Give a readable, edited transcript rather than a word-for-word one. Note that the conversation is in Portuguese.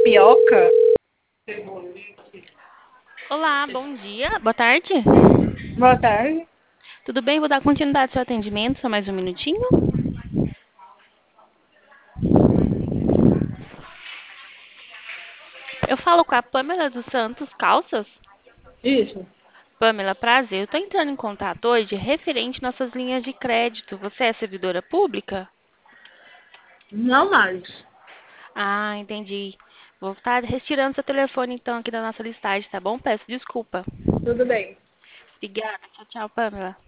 tapioca? Olá, bom dia, boa tarde. Boa tarde. Tudo bem? Vou dar continuidade ao seu atendimento, só mais um minutinho. Eu falo com a Pamela dos Santos Calças. Isso. Pamela, prazer. Eu estou entrando em contato hoje referente nossas linhas de crédito. Você é servidora pública? Não mais. Ah, entendi. Vou estar retirando seu telefone então aqui da nossa listagem, tá bom? Peço desculpa. Tudo bem. Obrigada. Tchau, tchau, Pamela.